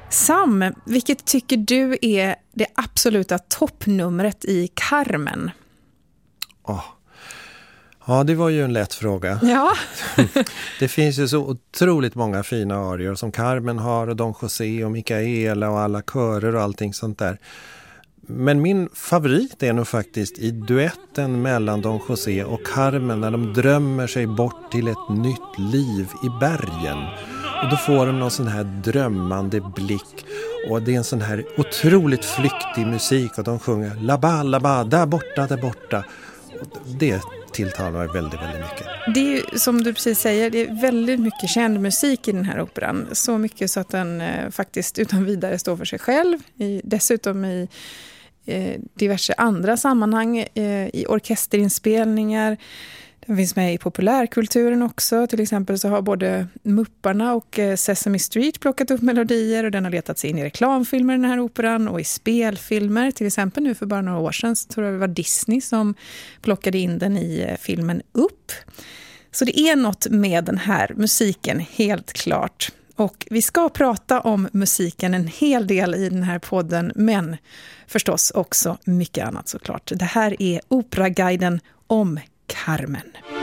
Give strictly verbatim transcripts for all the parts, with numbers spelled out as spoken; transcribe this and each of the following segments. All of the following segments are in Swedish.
Sam, vilket tycker du är det absoluta toppnumret i Carmen? Oh. Ja, det var ju en lätt fråga. Ja. Det finns ju så otroligt många fina arior som Carmen har och Don José och Micaela och alla körer och allting sånt där. Men min favorit är nog faktiskt i duetten mellan Don José och Carmen när de drömmer sig bort till ett nytt liv i bergen. Och då får de någon sån här drömmande blick. Och det är en sån här otroligt flyktig musik och de sjunger la ba, la ba, där borta, där borta. Och det tilltalar mig väldigt, väldigt mycket. Det är ju, som du precis säger, det är väldigt mycket känd musik i den här operan. Så mycket så att den eh, faktiskt utan vidare står för sig själv. I, dessutom i eh, diverse andra sammanhang, eh, i orkesterinspelningar. Den finns med i populärkulturen också. Till exempel så har både Mupparna och Sesame Street plockat upp melodier och den har letat sig in i reklamfilmer den här operan och i spelfilmer. Till exempel nu för bara några år sedan så tror jag det var Disney som plockade in den i filmen Upp. Så det är något med den här musiken, helt klart. Och vi ska prata om musiken en hel del i den här podden, men förstås också mycket annat såklart. Det här är Operaguiden om Carmen.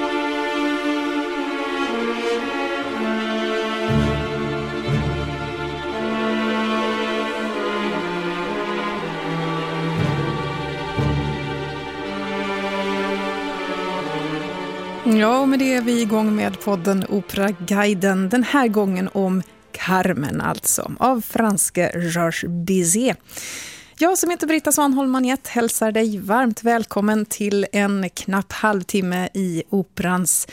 Ja, och med det är vi igång med podden Operaguiden. Den här gången om Carmen alltså, av franske Georges Bizet. Jag som heter Britta Svanholm-Manet hälsar dig varmt välkommen till en knapp halvtimme i operans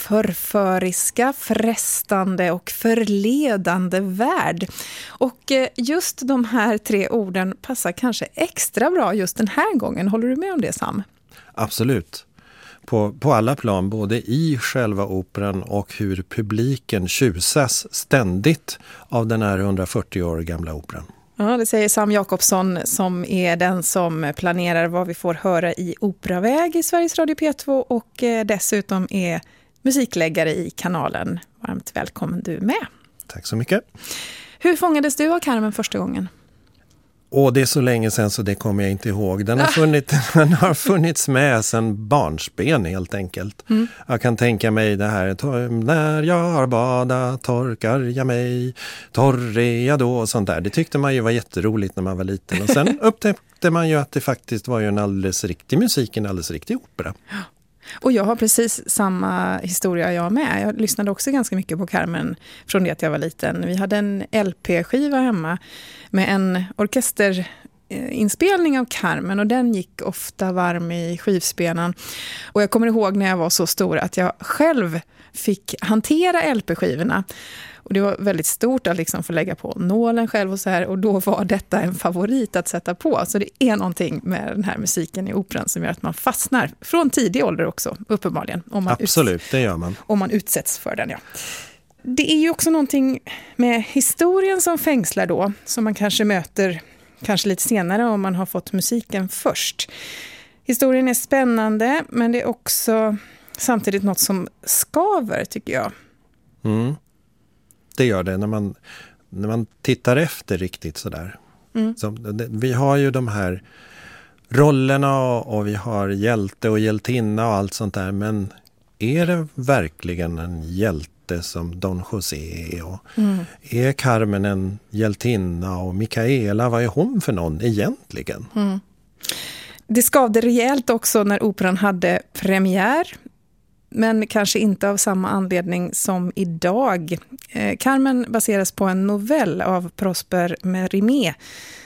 förföriska, frestande och förledande värld. Och just de här tre orden passar kanske extra bra just den här gången. Håller du med om det, Sam? Absolut. På, på alla plan, både i själva operan och hur publiken tjusas ständigt av den här hundrafyrtio år gamla operan. Ja, det säger Sam Jakobsson som är den som planerar vad vi får höra i Operaväg i Sveriges Radio P två och dessutom är musikläggare i kanalen. Varmt välkommen du med. Tack så mycket. Hur fångades du av Carmen första gången? Och det är så länge sedan så det kommer jag inte ihåg. Den har, funnit, den har funnits med sedan barnsben helt enkelt. Mm. Jag kan tänka mig det här, när jag har badat torkar jag mig, torr är jag då och sånt där. Det tyckte man ju var jätteroligt när man var liten. Och sen upptäckte man ju att det faktiskt var ju en alldeles riktig musik, en alldeles riktig opera. Och jag har precis samma historia jag med. Jag lyssnade också ganska mycket på Carmen från det att jag var liten. Vi hade en L P-skiva hemma med en orkesterinspelning av Carmen och den gick ofta varm i skivspelaren. Och jag kommer ihåg när jag var så stor att jag själv fick hantera L P-skivorna. Och det var väldigt stort att liksom få lägga på nålen själv och så här. Och då var detta en favorit att sätta på. Så det är någonting med den här musiken i operan som gör att man fastnar. Från tidig ålder också, uppenbarligen. Om man Absolut, uts- det gör man. Om man utsätts för den, ja. Det är ju också någonting med historien som fängslar då. Som man kanske möter kanske lite senare om man har fått musiken först. Historien är spännande, men det är också samtidigt något som skaver, tycker jag. Mm. Det gör det när man, när man tittar efter riktigt sådär. Mm. Så, det, vi har ju de här rollerna och, och vi har hjälte och hjältinna och allt sånt där. Men är det verkligen en hjälte som Don José? Och mm. Är Carmen en hjältinna och Micaela, vad är hon för någon egentligen? Mm. Det skavde rejält också när operan hade premiär. Men kanske inte av samma anledning som idag. Eh, Carmen baseras på en novell av Prosper Mérimée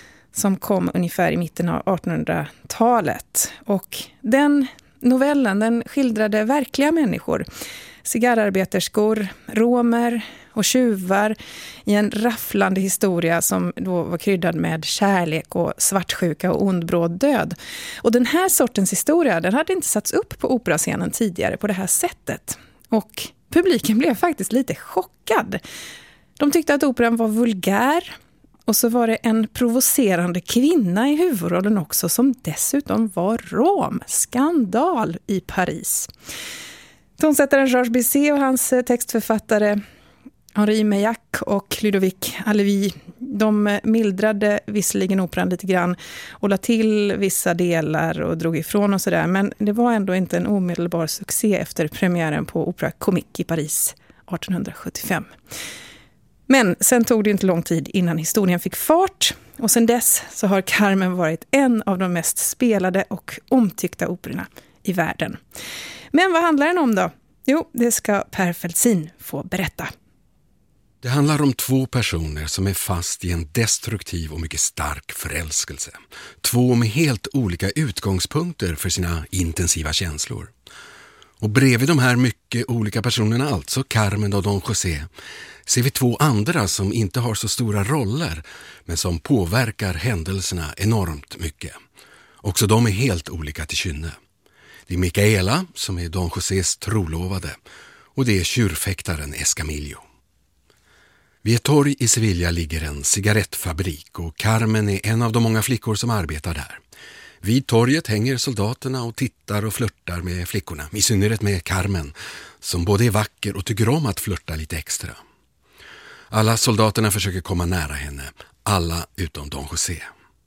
som kom ungefär i mitten av artonhundratalet. Och den novellen den skildrade verkliga människor. Cigarrarbeterskor, romer och tjuvar i en rafflande historia som då var kryddad med kärlek och svartsjuka och ondbråd död. Och den här sortens historia den hade inte satts upp på operascenen tidigare på det här sättet. Och publiken blev faktiskt lite chockad. De tyckte att operan var vulgär. Och så var det en provocerande kvinna i huvudrollen också som dessutom var rom. Skandal i Paris. Tonsättaren Georges Bizet och hans textförfattare Henri Meillac och Ludovic Halevi, de mildrade visserligen operan lite grann och la till vissa delar och drog ifrån och sådär. Men det var ändå inte en omedelbar succé efter premiären på Opéra Comique i Paris arton sjuttiofem. Men sen tog det inte lång tid innan historien fick fart. Och sen dess så har Carmen varit en av de mest spelade och omtyckta operorna i världen. Men vad handlar den om då? Jo, det ska Per Feltzin få berätta. Det handlar om två personer som är fast i en destruktiv och mycket stark förälskelse. Två med helt olika utgångspunkter för sina intensiva känslor. Och bredvid de här mycket olika personerna, alltså Carmen och Don José, ser vi två andra som inte har så stora roller men som påverkar händelserna enormt mycket. Också de är helt olika till kynne. Det är Micaela som är Don Josés trolovade och det är tjurfäktaren Escamillo. Vid ett torg i Sevilla ligger en cigarettfabrik och Carmen är en av de många flickor som arbetar där. Vid torget hänger soldaterna och tittar och flörtar med flickorna, i synnerhet med Carmen, som både är vacker och tycker om att flörta lite extra. Alla soldaterna försöker komma nära henne, alla utom Don José.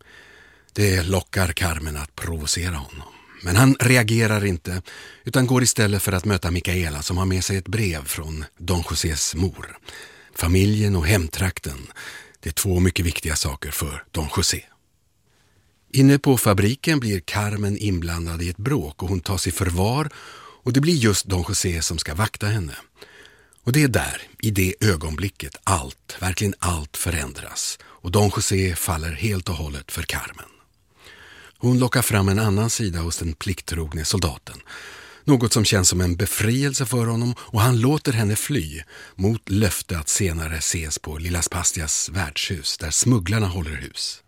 Det lockar Carmen att provocera honom. Men han reagerar inte utan går istället för att möta Micaela som har med sig ett brev från Don Josés mor. Familjen och hemtrakten, det är två mycket viktiga saker för Don José. Inne på fabriken blir Carmen inblandad i ett bråk och hon tas i förvar och det blir just Don José som ska vakta henne. Och det är där, i det ögonblicket, allt, verkligen allt förändras och Don José faller helt och hållet för Carmen. Hon lockar fram en annan sida hos den plikttrogne soldaten. Något som känns som en befrielse för honom och han låter henne fly mot löfte att senare ses på Lilla Spastias värdshus där smugglarna håller hus.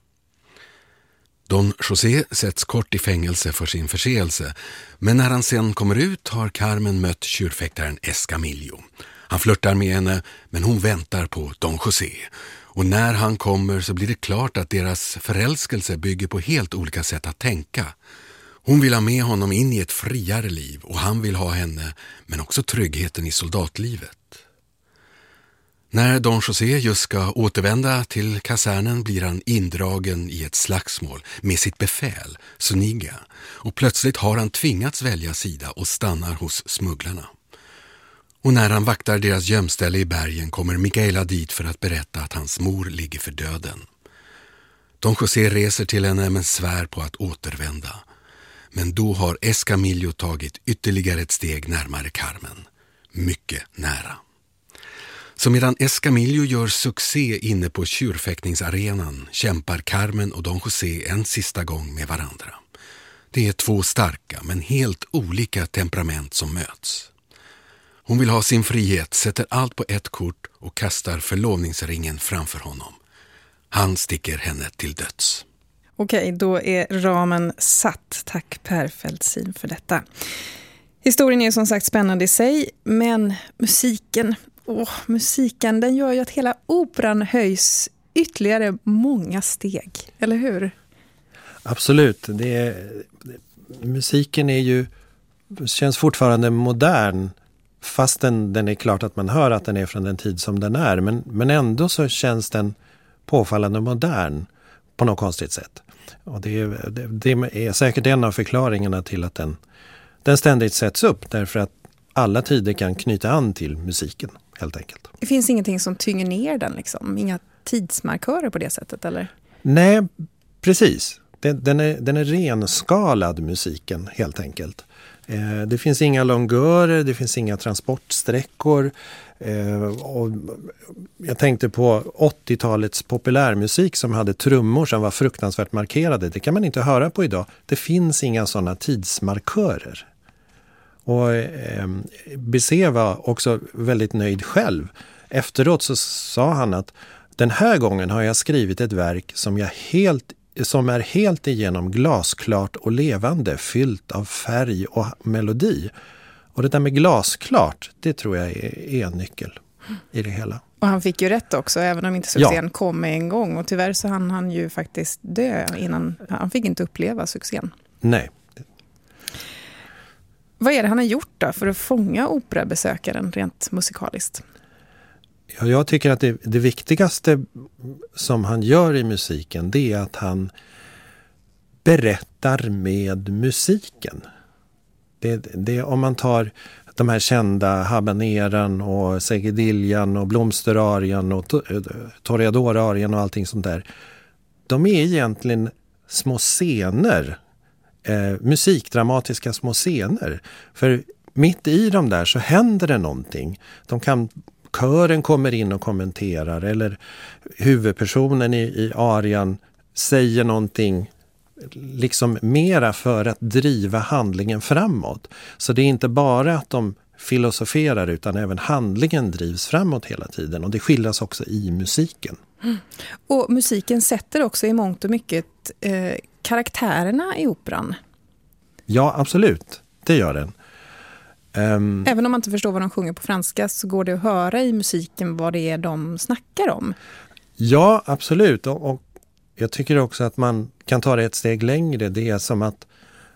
Don José sätts kort i fängelse för sin förseelse men när han sen kommer ut har Carmen mött tjurfäktaren Escamillo. Han flörtar med henne men hon väntar på Don José. Och när han kommer så blir det klart att deras förälskelse bygger på helt olika sätt att tänka. Hon vill ha med honom in i ett friare liv och han vill ha henne men också tryggheten i soldatlivet. När Don José just ska återvända till kasernen blir han indragen i ett slagsmål med sitt befäl, Zuniga. Och plötsligt har han tvingats välja sida och stannar hos smugglarna. Och när han vaktar deras gömställe i bergen kommer Micaela dit för att berätta att hans mor ligger för döden. Don José reser till henne men svär på att återvända. Men då har Escamillo tagit ytterligare ett steg närmare Carmen. Mycket nära. Så medan Escamillo gör succé inne på tjurfäktningsarenan kämpar Carmen och Don José en sista gång med varandra. Det är två starka men helt olika temperament som möts. Hon vill ha sin frihet, sätter allt på ett kort och kastar förlovningsringen framför honom. Han sticker henne till döds. Okej, då är ramen satt. Tack Per Feltzin för detta. Historien är som sagt spännande i sig, men musiken, åh, musiken den gör ju att hela operan höjs ytterligare många steg, eller hur? Absolut. Det är, musiken är ju, känns fortfarande modern. Fastän den är klart att man hör att den är från den tid som den är. Men, men ändå så känns den påfallande modern på något konstigt sätt. Och det är, det, det är säkert en av förklaringarna till att den, den ständigt sätts upp. Därför att alla tider kan knyta an till musiken helt enkelt. Det finns ingenting som tynger ner den liksom? Inga tidsmarkörer på det sättet eller? Nej, precis. Den, den, är, den är renskalad musiken helt enkelt. Det finns inga longörer, det finns inga transportsträckor. Och jag tänkte på åttiotalets populärmusik som hade trummor som var fruktansvärt markerade. Det kan man inte höra på idag. Det finns inga sådana tidsmarkörer. Och B C var också väldigt nöjd själv. Efteråt så sa han att den här gången har jag skrivit ett verk som jag helt som är helt igenom glasklart och levande, fyllt av färg och melodi. Och det där med glasklart, det tror jag är, är en nyckel i det hela. Och han fick ju rätt också, även om inte succén ja. kom med en gång. Och tyvärr så hann han ju faktiskt dö innan, han fick inte uppleva succén. Nej. Vad är det han har gjort då för att fånga operabesökaren rent musikaliskt? Ja, jag tycker att det, det viktigaste som han gör i musiken, det är att han berättar med musiken. Det, det, om man tar de här kända habaneran och segediljan och blomsterarien och toreadorarien och allting sånt där. De är egentligen små scener, eh, musikdramatiska små scener. För mitt i dem där så händer det någonting. De kan, kören kommer in och kommenterar, eller huvudpersonen i, i arian säger någonting liksom mera för att driva handlingen framåt. Så det är inte bara att de filosoferar, utan även handlingen drivs framåt hela tiden, och det skildras också i musiken. Mm. Och musiken sätter också i mångt och mycket eh, karaktärerna i operan. Ja, absolut. Det gör den. Um, Även om man inte förstår vad de sjunger på franska, så går det att höra i musiken vad det är de snackar om. Ja, absolut. Och, och jag tycker också att man kan ta det ett steg längre. Det är som att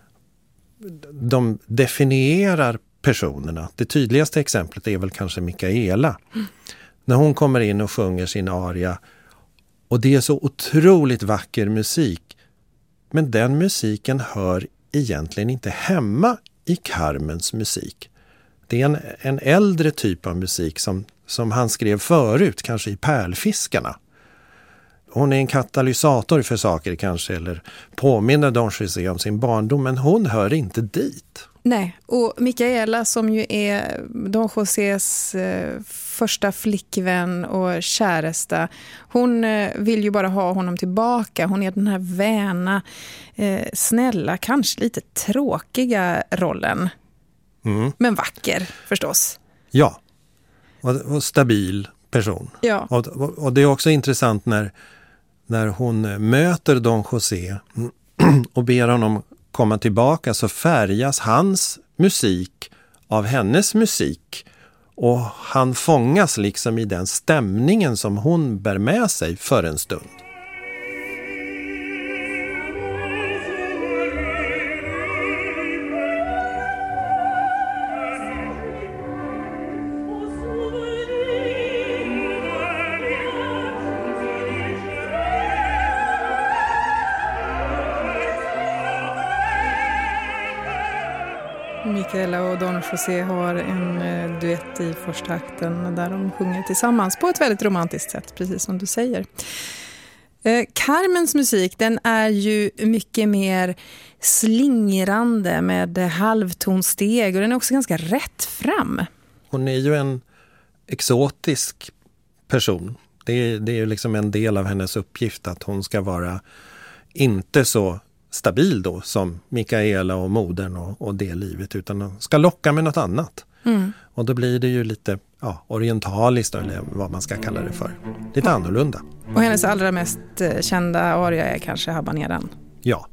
de definierar personerna. Det tydligaste exemplet är väl kanske Mikaela. Mm. När hon kommer in och sjunger sin aria. Och det är så otroligt vacker musik. Men den musiken hör egentligen inte hemma i Carmens musik. Det är en, en äldre typ av musik som, som han skrev förut, kanske i Pärlfiskarna. Hon är en katalysator för saker kanske, eller påminner Don José om sin barndom, men hon hör inte dit. Nej, och Mikaela som ju är Don Josés eh, första flickvän och käresta, hon eh, vill ju bara ha honom tillbaka. Hon är den här väna, eh, snälla, kanske lite tråkiga rollen. Mm. Men vacker förstås. Ja, och, och stabil person. Ja. Och, och, och det är också intressant när, när hon möter Don José och ber honom komma tillbaka, så färgas hans musik av hennes musik, och han fångas liksom i den stämningen som hon bär med sig för en stund. Mikaela och Don José har en eh, duett i första akten där de sjunger tillsammans på ett väldigt romantiskt sätt, precis som du säger. Eh, Carmens musik, den är ju mycket mer slingrande med halvtonsteg, och den är också ganska rätt fram. Hon är ju en exotisk person. Det är, det är ju liksom en del av hennes uppgift att hon ska vara inte så stabil då som Mikaela och modern och, och det livet, utan ska locka med något annat. Mm. Och då blir det ju lite ja, orientaliskt, eller vad man ska kalla det för. Lite annorlunda. Och hennes allra mest kända aria är kanske Habaneran. Ja.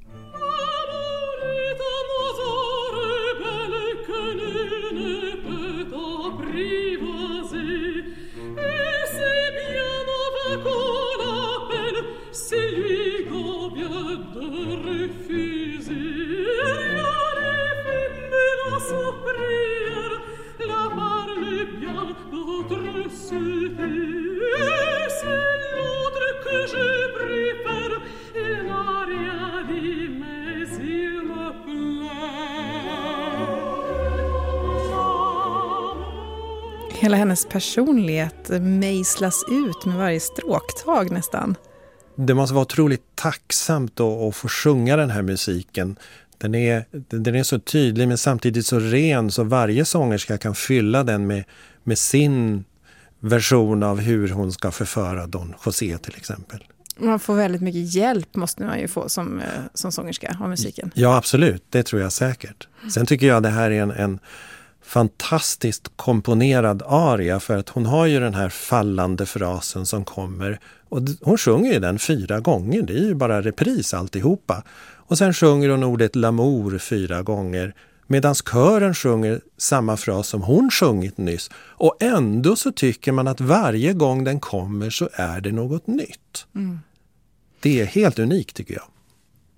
Hela hennes personlighet mejslas ut med varje stråktag nästan. Det måste vara otroligt tacksamt att, att få sjunga den här musiken. Den är, den är så tydlig men samtidigt så ren, så varje sångerska kan fylla den med, med sin version av hur hon ska förföra Don José till exempel. Man får väldigt mycket hjälp, måste man ju få som, som sångerska av musiken. Ja, absolut. Det tror jag säkert. Sen tycker jag det här är en, en fantastiskt komponerad aria, för att hon har ju den här fallande frasen som kommer, och hon sjunger ju den fyra gånger. Det är ju bara repris alltihopa. Och sen sjunger hon ordet l'amour fyra gånger, medan kören sjunger samma fras som hon sjungit nyss. Och ändå så tycker man att varje gång den kommer så är det något nytt. Mm. Det är helt unikt tycker jag.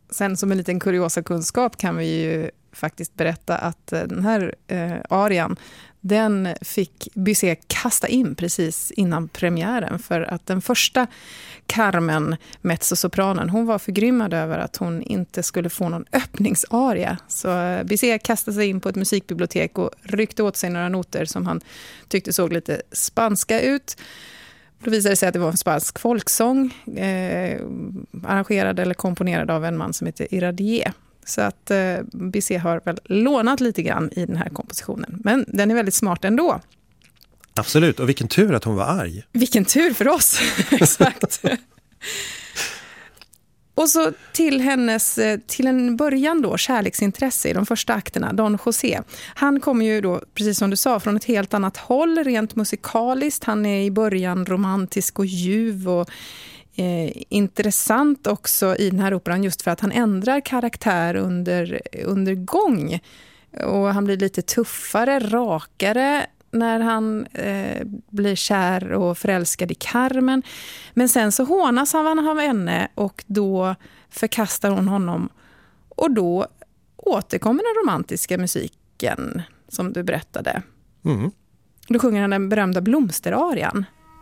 Sen som en liten kuriosa kunskap kan vi ju faktiskt berätta att den här eh, arian, den fick Bizet kasta in precis innan premiären, för att den första Carmen, mezzosopranen, hon var förgrymmad över att hon inte skulle få någon öppningsaria. Så Bizet kastade sig in på ett musikbibliotek och ryckte åt sig några noter som han tyckte såg lite spanska ut. Då visade det sig att det var en spansk folksång eh, arrangerad eller komponerad av en man som heter Iradier. Så att eh, Bizet har väl lånat lite grann i den här kompositionen. Men den är väldigt smart ändå. Absolut, och vilken tur att hon var arg. Vilken tur för oss, exakt. Och så till hennes, till en början då, kärleksintresse i de första akterna, Don José. Han kommer ju då, precis som du sa, från ett helt annat håll rent musikaliskt. Han är i början romantisk och ljuv och eh, intressant också i den här operan just för att han ändrar karaktär under, under gång. Och han blir lite tuffare, rakare när han eh, blir kär och förälskad i Carmen. Men sen så hånas han av henne och då förkastar hon honom. Och då återkommer den romantiska musiken som du berättade. Mm. Då sjunger han den berömda blomsterarian.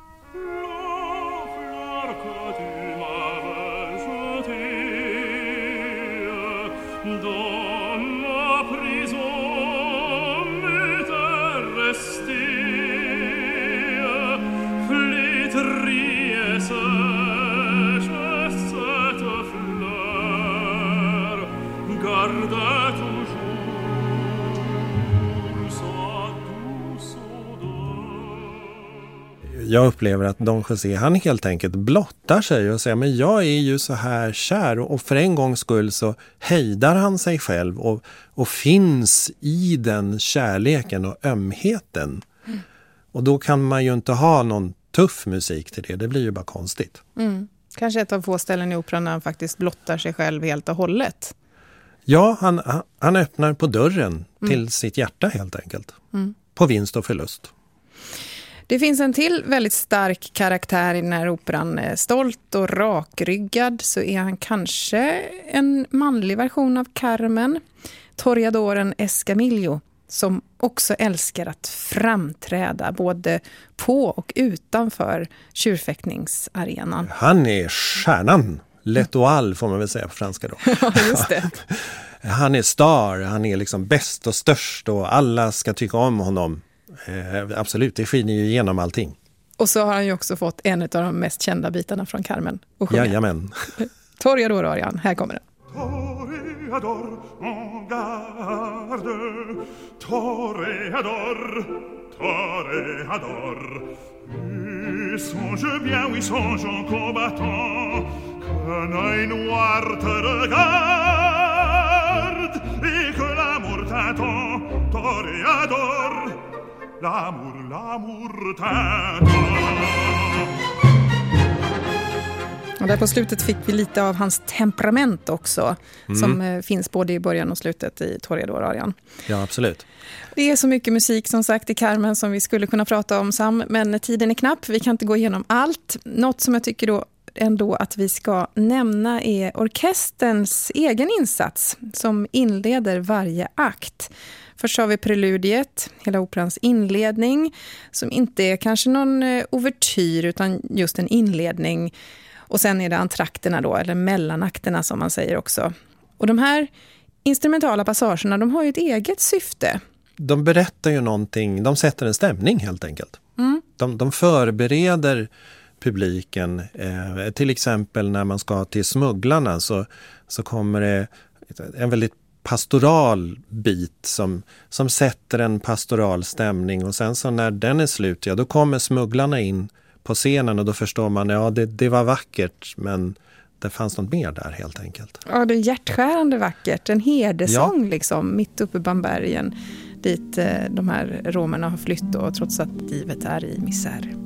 Jag upplever att Don José, han helt enkelt blottar sig och säger, men jag är ju så här kär, och för en gångs skull så hejdar han sig själv och, och finns i den kärleken och ömheten. Mm. Och då kan man ju inte ha någon tuff musik till det, det blir ju bara konstigt. Mm. Kanske ett av få ställen i operan när han faktiskt blottar sig själv helt och hållet. Ja, han, han öppnar på dörren mm. till sitt hjärta helt enkelt. Mm. På vinst och förlust. Det finns en till väldigt stark karaktär i den här operan. Stolt och rakryggad så är han kanske en manlig version av Carmen. Toreadoren Escamillo, som också älskar att framträda både på och utanför tjurfäktningsarenan. Han är stjärnan. L'Étoile får man väl säga på franska då. Ja, just det. Han är star, han är liksom bäst och störst och alla ska tycka om honom. Eh, absolut, det skiner ju igenom allting. Och så har han ju också fått en av de mest kända bitarna från Carmen. Jajamän. Toreador-arian, här kommer den. Toreador, en garde, Toreador, Toreador. Et songe bien, oui, songe en combattant, qu'un œil noir te regarde, et que l'amour t'attend, Toreador, l'amour, l'amour t'attend. Och där på slutet fick vi lite av hans temperament också, mm. som eh, finns både i början och slutet i Toreador-arian. Ja, absolut. Det är så mycket musik som sagt i Carmen som vi skulle kunna prata om, Sam, men tiden är knapp. Vi kan inte gå igenom allt. Något som jag tycker då ändå att vi ska nämna är orkesterns egen insats som inleder varje akt. Först har vi preludiet, hela operans inledning, som inte är kanske någon ouvertyr utan just en inledning. Och sen är det entrakterna då, eller mellanakterna som man säger också. Och de här instrumentala passagerna, de har ju ett eget syfte. De berättar ju någonting, de sätter en stämning helt enkelt. Mm. De, de förbereder publiken. Eh, till exempel när man ska till Smugglarna så, så kommer det en väldigt pastoral bit som, som sätter en pastoral stämning. Och sen så när den är slut, ja då kommer Smugglarna in på scenen och då förstår man, ja det, det var vackert men det fanns något mer där helt enkelt. Ja, det är hjärtskärande vackert. En herdesång ja. liksom, mitt uppe bland bergen dit eh, de här romerna har flytt och trots att livet är i misär.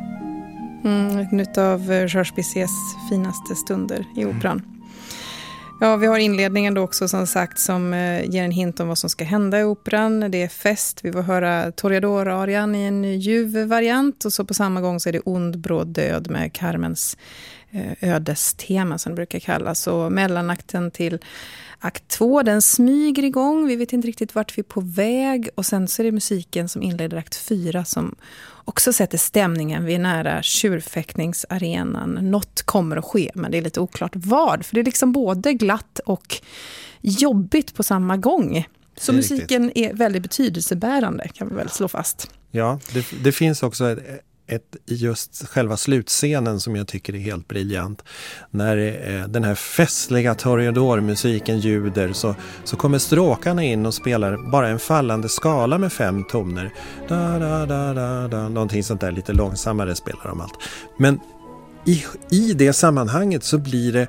Mm, en av Georges Bizets finaste stunder i operan. Ja, vi har inledningen då också som sagt som eh, ger en hint om vad som ska hända i operan. Det är fest, vi får höra Toreador-arian i en ljuv variant och så på samma gång så är det ond, bråd död med Carmens eh, ödestema som det brukar kallas. Och mellanakten till akt två, den smyger igång, vi vet inte riktigt vart vi är på väg och sen så är det musiken som inleder akt fyra som också sätter stämningen. Vi är nära tjurfäktningsarenan. Något kommer att ske, men det är lite oklart vad. För det är liksom både glatt och jobbigt på samma gång. Så är musiken riktigt. Är väldigt betydelsebärande, kan vi väl slå fast. Ja, det, det finns också ett, ett, just själva slutscenen som jag tycker är helt briljant. När eh, den här festliga Toreador-musiken ljuder så, så kommer stråkarna in och spelar bara en fallande skala med fem toner. Da, da, da, da, da, någonting sånt där, lite långsammare spelar de allt. Men i, i det sammanhanget så blir det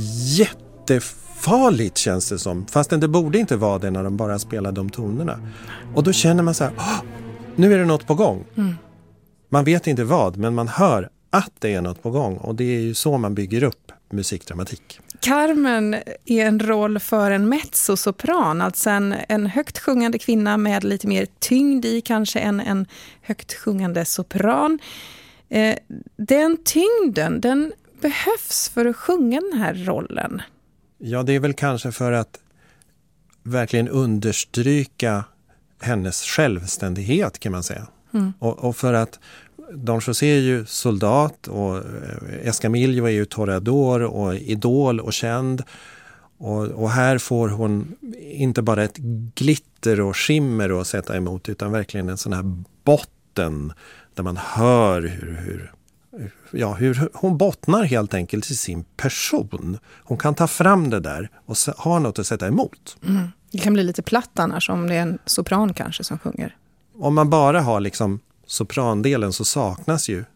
jättefarligt känns det som. Fastän det borde inte vara det när de bara spelar de tonerna. Och då känner man så här, nu är det något på gång. Mm. Man vet inte vad, men man hör att det är något på gång. Och det är ju så man bygger upp musikdramatik. Carmen är en roll för en mezzosopran. Alltså en, en högt sjungande kvinna med lite mer tyngd i kanske än en högt sjungande sopran. Eh, den tyngden, den behövs för att sjunga den här rollen. Ja, det är väl kanske för att verkligen understryka hennes självständighet kan man säga. Mm. Och, och för att Don José är ju soldat och Escamillo är ju toreador och idol och känd. Och, och här får hon inte bara ett glitter och skimmer att sätta emot utan verkligen en sån här botten där man hör hur, hur, ja, hur hon bottnar helt enkelt i sin person. Hon kan ta fram det där och ha något att sätta emot. Mm. Det kan bli lite platt annars om det är en sopran kanske som sjunger. Om man bara har liksom soprandelen så saknas ju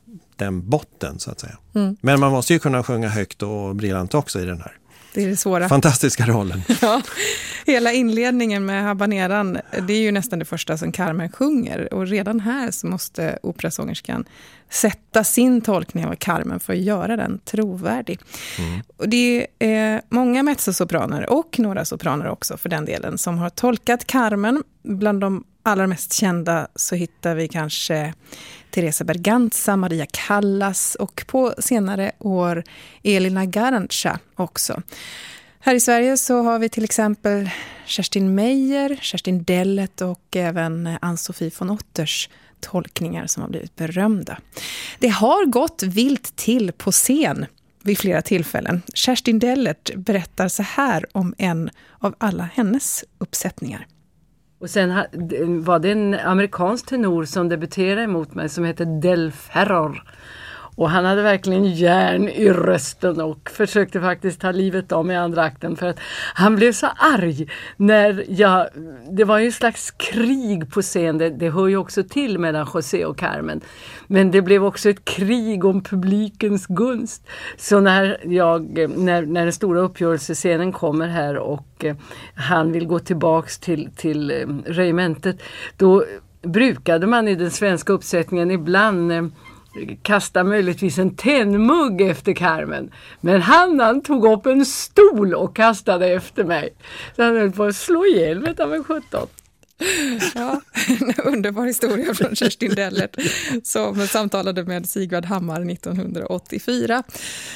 den botten så att säga. Mm. Men man måste ju kunna sjunga högt och briljant också i den här. Det är det svåra. Fantastiska rollen. Ja, hela inledningen med habaneran, det är ju nästan det första som Carmen sjunger. Och redan här så måste operasångerskan sätta sin tolkning av Carmen för att göra den trovärdig. Mm. Och det är många mezzosopraner och några sopraner också för den delen som har tolkat Carmen. Bland de allra mest kända så hittar vi kanske Teresa Berganza, Maria Callas och på senare år Elina Garanca också. Här i Sverige så har vi till exempel Kerstin Meyer, Kerstin Dellet och även Ann-Sofie von Otters tolkningar som har blivit berömda. Det har gått vilt till på scen vid flera tillfällen. Kerstin Dellet berättar så här om en av alla hennes uppsättningar. Och sen var det en amerikansk tenor som debuterade emot mig som hette Del Ferror. Och han hade verkligen järn i rösten och försökte faktiskt ta livet av mig i andra akten. För att han blev så arg när jag... Det var ju en slags krig på scen. Det, det hör ju också till mellan José och Carmen. Men det blev också ett krig om publikens gunst. Så när, jag, när, när den stora uppgörelsescenen kommer här och eh, han vill gå tillbaks till, till eh, regementet. Då brukade man i den svenska uppsättningen ibland... Eh, kasta möjligtvis en tennmugg efter Carmen. Men han, han tog upp en stol och kastade efter mig. Så han höll på att slå ihjäl mig av en sjutton. Ja, en underbar historia från Kerstin Dellet som samtalade med Sigvard Hammar nittonhundraåttiofyra.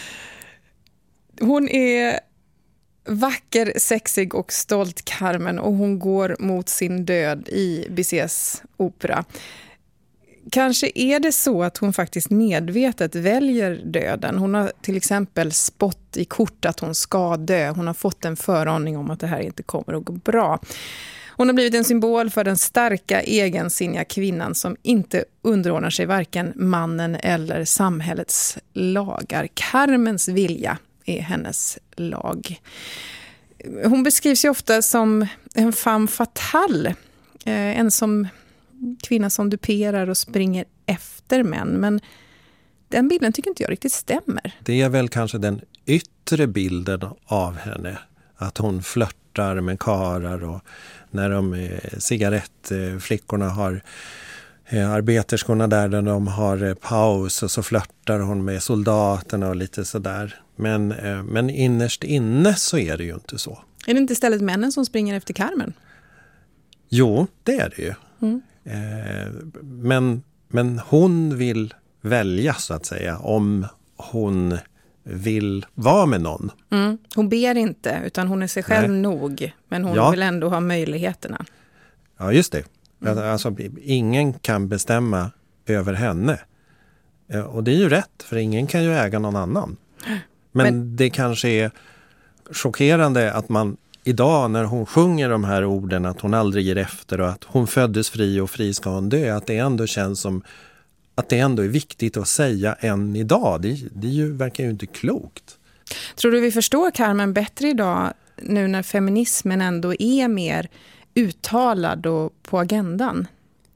Hon är vacker, sexig och stolt Carmen och hon går mot sin död i Bizets opera. Kanske är det så att hon faktiskt medvetet väljer döden. Hon har till exempel spott i kort att hon ska dö. Hon har fått en föraning om att det här inte kommer att gå bra. Hon har blivit en symbol för den starka, egensinniga kvinnan som inte underordnar sig varken mannen eller samhällets lagar. Carmens vilja är hennes lag. Hon beskrivs ju ofta som en femme fatale. En som... kvinna som duperar och springer efter män. Men den bilden tycker inte jag riktigt stämmer. Det är väl kanske den yttre bilden av henne. Att hon flörtar med karar och när de cigarettflickorna har eh, arbeterskorna där, där de har eh, paus och så flörtar hon med soldaterna och lite sådär. Men, eh, men innerst inne så är det ju inte så. Är det inte istället männen som springer efter Carmen? Jo, det är det ju. Mm. Eh, men, men hon vill välja så att säga om hon vill vara med någon. Mm. Hon ber inte utan hon är sig själv Nej. nog. Men hon ja. vill ändå ha möjligheterna. Ja, just det. Mm. Alltså, ingen kan bestämma över henne. Och det är ju rätt, för ingen kan ju äga någon annan. Men, men det kanske är chockerande att man idag när hon sjunger de här orden att hon aldrig ger efter och att hon föddes fri och fri ska hon dö, att det ändå känns som att det ändå är viktigt att säga än idag. Det, det är ju, verkar ju inte klokt. Tror du vi förstår Carmen bättre idag nu när feminismen ändå är mer uttalad och på agendan?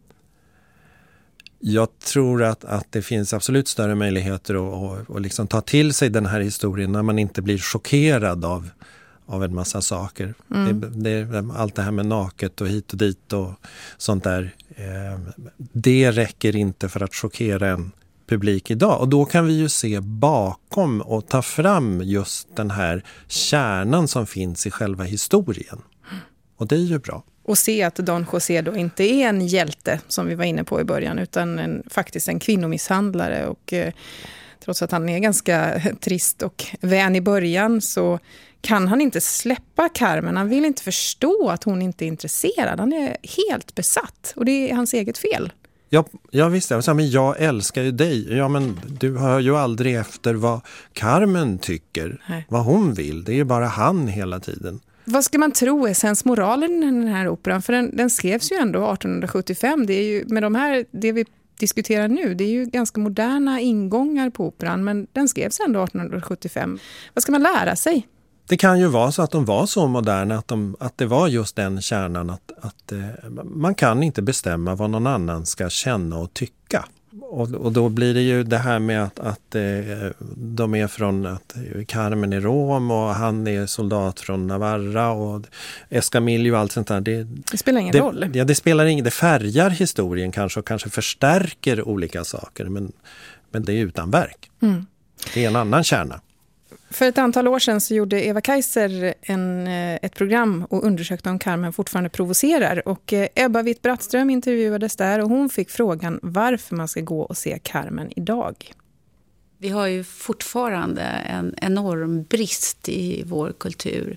Jag tror att, att det finns absolut större möjligheter att, att, att liksom ta till sig den här historien när man inte blir chockerad av, av en massa saker. Mm. Det, det, allt det här med naket och hit och dit och sånt där. Eh, det räcker inte för att chockera en publik idag. Och då kan vi ju se bakom och ta fram just den här kärnan som finns i själva historien. Och det är ju bra. Och se att Don José då inte är en hjälte som vi var inne på i början utan en, faktiskt en kvinnomisshandlare och eh, trots att han är ganska trist och vän i början så kan han inte släppa Carmen. Han vill inte förstå att hon inte är intresserad. Han är helt besatt och det är hans eget fel. Ja, jag visste. Men jag älskar ju dig. Ja, men du hör ju aldrig efter vad Carmen tycker. Nej. Vad hon vill. Det är ju bara han hela tiden. Vad ska man tro är sensmoralen i den här operan? För den, den skrevs ju ändå arton sjuttiofem. Det är ju, med de här, det vi diskuterar nu, det är ju ganska moderna ingångar på operan. Men den skrevs ändå arton sjuttiofem. Vad ska man lära sig? Det kan ju vara så att de var så moderna att, de, att det var just den kärnan att, att eh, man kan inte bestämma vad någon annan ska känna och tycka. Och, och då blir det ju det här med att, att eh, de är från att Carmen är rom och han är soldat från Navarra och Escamillo och allt sånt där. Det, det spelar ingen det, roll. Ja, det spelar ingen, det färgar historien kanske och kanske förstärker olika saker men, men det är utan verk. Mm. Det är en annan kärna. För ett antal år sedan så gjorde Eva Kaiser en, ett program och undersökte om Carmen fortfarande provocerar. Och Ebba Witt-Brattström intervjuades där och hon fick frågan varför man ska gå och se Carmen idag. Vi har ju fortfarande en enorm brist i vår kultur.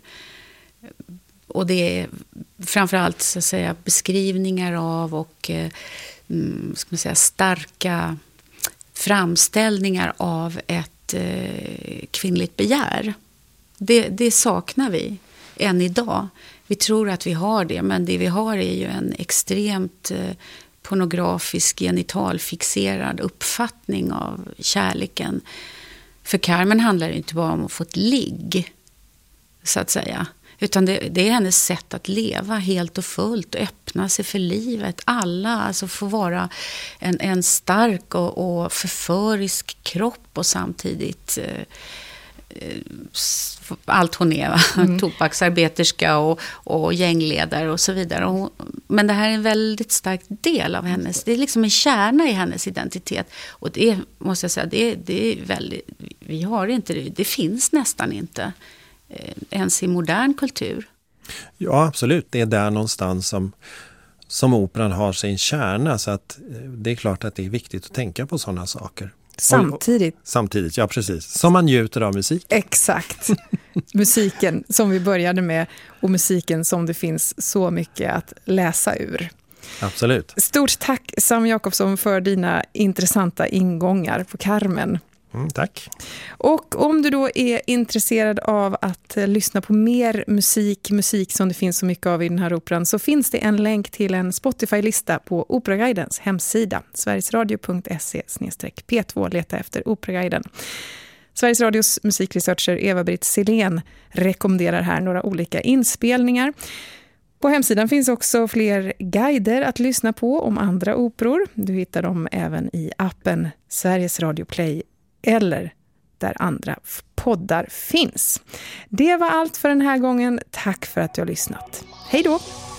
Och det är framförallt så att säga, beskrivningar av och mm, ska man säga, starka framställningar av ett kvinnligt begär. Det, det saknar vi än idag. Vi tror att vi har det, men det vi har är ju en extremt pornografisk, genitalfixerad uppfattning av kärleken. För Carmen handlar det inte bara om att få ett ligg, så att säga. Utan det, det är hennes sätt att leva helt och fullt och öppna sig för livet. Alla alltså får vara en, en stark och, och förförisk kropp och samtidigt eh, allt hon är. Mm. Tobaksarbeterska och, och gängledare och så vidare. Och, men det här är en väldigt stark del av hennes. Det är liksom en kärna i hennes identitet. Och det måste jag säga, det, det är väldigt, vi har inte det. Det finns nästan inte. Ens i modern kultur. Ja, absolut. Det är där någonstans som, som operan har sin kärna. Så att det är klart att det är viktigt att tänka på sådana saker. Samtidigt. Och, och, samtidigt, ja precis. Som man njuter av musik. Exakt. Musiken som vi började med och musiken som det finns så mycket att läsa ur. Absolut. Stort tack Sam Jakobsson för dina intressanta ingångar på Carmen. Mm, tack. Och om du då är intresserad av att lyssna på mer musik, musik som det finns så mycket av i den här operan, så finns det en länk till en Spotify-lista på Operaguidens hemsida, sverigesradio punkt se slash p två. Leta efter Operaguiden. Sveriges Radios musikresearcher Eva-Britt Silén rekommenderar här några olika inspelningar. På hemsidan finns också fler guider att lyssna på om andra operor. Du hittar dem även i appen Sveriges Radio Play eller där andra poddar finns. Det var allt för den här gången. Tack för att du har lyssnat. Hej då!